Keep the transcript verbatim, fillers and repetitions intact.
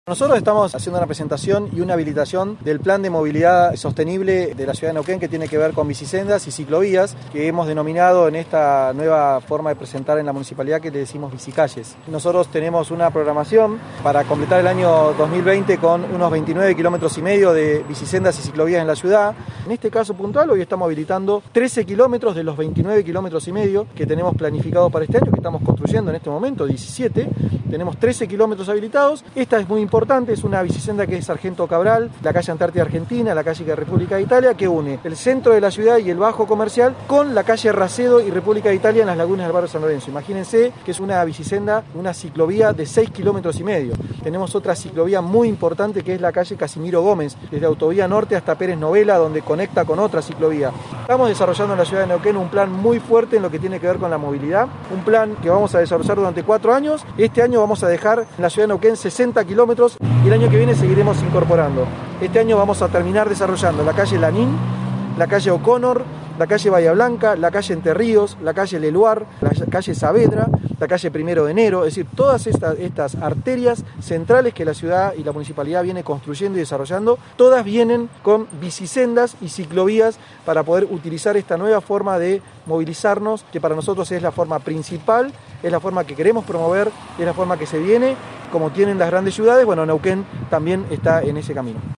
Nosotros estamos haciendo una presentación y una habilitación del plan de movilidad sostenible de la ciudad de Neuquén que tiene que ver con bicisendas y ciclovías que hemos denominado en esta nueva forma de presentar en la municipalidad que le decimos bicicalles. Nosotros tenemos una programación para completar el año dos mil veinte con unos veintinueve kilómetros y medio de bicisendas y ciclovías en la ciudad. En este caso puntual hoy estamos habilitando trece kilómetros de los veintinueve kilómetros y medio que tenemos planificados para este año, que estamos construyendo en este momento, diecisiete. Tenemos trece kilómetros habilitados. Esta es muy importante, es una bicisenda que es Sargento Cabral, la calle Antártida Argentina, la calle República de Italia, que une el centro de la ciudad y el Bajo Comercial con la calle Racedo y República de Italia en las lagunas del barrio San Lorenzo. Imagínense que es una bicisenda, una ciclovía de seis kilómetros y medio. Tenemos otra ciclovía muy importante que es la calle Casimiro Gómez, desde Autovía Norte hasta Pérez Novela, donde conecta con otra ciclovía. Estamos desarrollando en la ciudad de Neuquén un plan muy fuerte en lo que tiene que ver con la movilidad, un plan que vamos a desarrollar durante cuatro años. Este año vamos a dejar en la ciudad de Neuquén sesenta kilómetros y el año que viene seguiremos incorporando. Este año vamos a terminar desarrollando la calle Lanín, la calle O'Connor, la calle Bahía Blanca, la calle Entre Ríos, la calle Leluar, la calle Saavedra, la calle Primero de Enero, es decir, todas estas, estas arterias centrales que la ciudad y la municipalidad viene construyendo y desarrollando, todas vienen con bicisendas y ciclovías para poder utilizar esta nueva forma de movilizarnos, que para nosotros es la forma principal, es la forma que queremos promover, es la forma que se viene, como tienen las grandes ciudades. Bueno, Neuquén también está en ese camino.